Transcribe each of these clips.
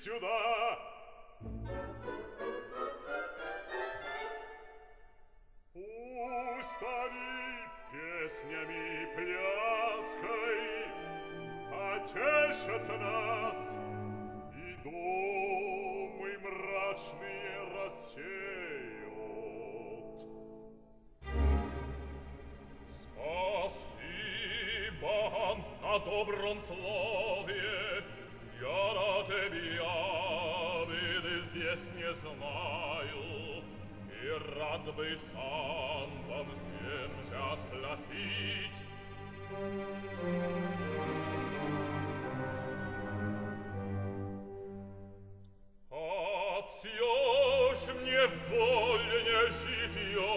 сюда. Устали песнями пляской, потешат нас, и думы мрачные рассеют. Спасибо на добром слове, я на тебя обиды здесь не знаю, и рад бы сам вам тем же отплатить. А все ж мне вольнее житье.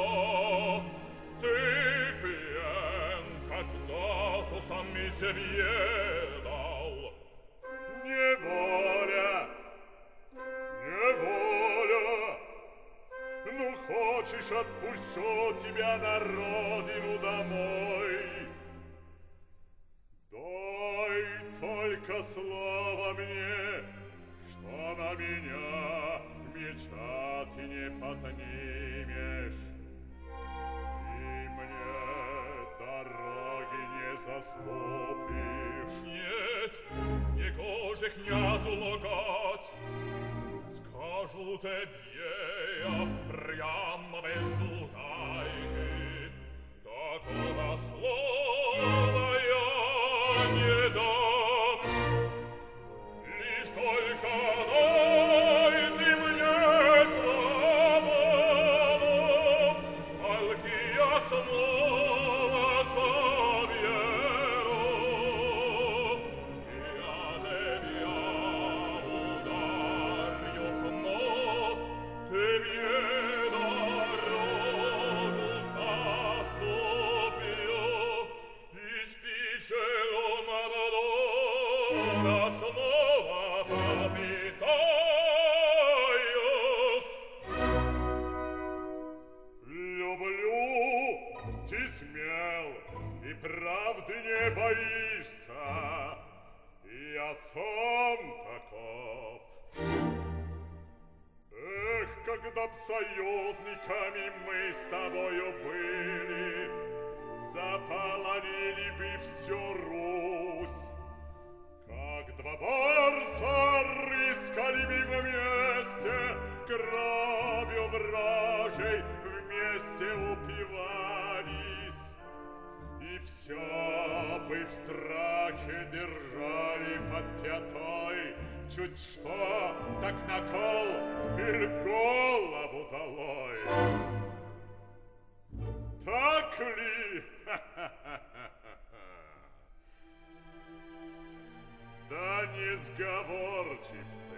Ты пьян, когда-то сам се ведал. Неволя, неволя. Ну, хочешь, отпущу тебя на родину домой. Дай только слово мне, что на меня меча ты не поднимешь, и мне дороги не заступишь. Нет, не гоже князу лгать. Скажу тебе я прямо без утайки, такого слова я не дам. Лишь только дай ты мне свободу, только я снова соберу. Я тебя ударю вновь, ты мне дорогу заступил, и спешил Мадонна снова попытаюсь. Люблю, ты смел и правды не боишься, я сам таков. Эх, когда б союзниками мы с тобою были, заполонили бы всю Русь, как два борца рыскали бы вместе, кровью вражей вместе упивались, и все бы в страхе держали под пятой, чуть что, так на кол или голову долой. Так ли? Да несговорчив